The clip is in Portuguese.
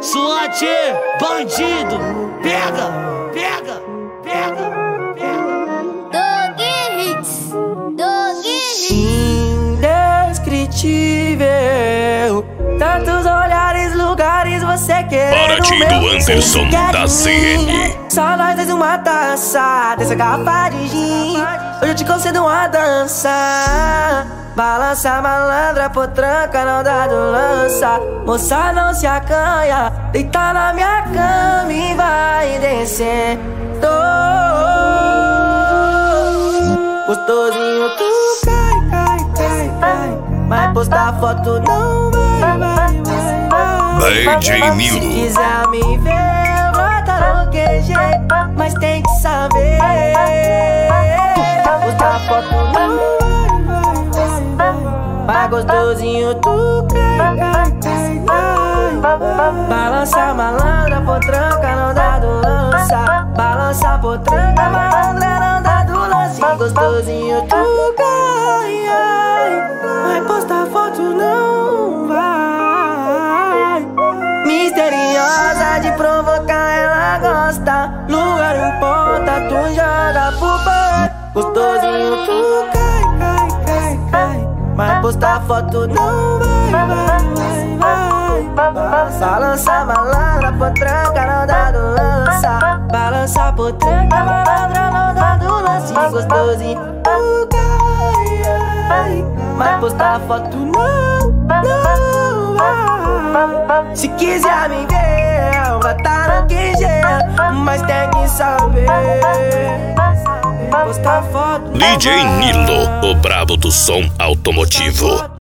SWAT, bandido, pega, pega, pega, pega. Dog Hits, Dog Hits. Indescritível, tantos olhares, lugares, você quer. Para ti do Anderson da CN. Só nós dois uma taça dessa garrafa de gin. Hoje eu te concedo uma dança. Balança malandra, potranca, não dá do lança. Moça, não se acanha, deita na minha cama e vai descer. Gostosinho, tu cai. Mas postar foto não vai. DJ Nilo. Se quiser me ver, vai tá no QG, mas tem que saber. Postar foto não vai. Gostosinho, tu cai. Balança malandra, potranca, não dá do lança. Balança potranca, malandra, não dá do lance. Gostosinho, tu cai. Vai postar foto, não vai. Misteriosa de provocar, ela gosta. Lugar em ponta, tu joga pro bar. Gostosinho, tu cai. Vai postar foto, não vai. Balança malandra, potranca, não dá do lança. Balança potranca, malandra, não dá do lance. Gostosinho, tu cai. Vai postar foto, não vai. Se quiser me ver, vai tá no QG, mas tem que saber. Postar foto. DJ Nilo, o brabo do som automotivo.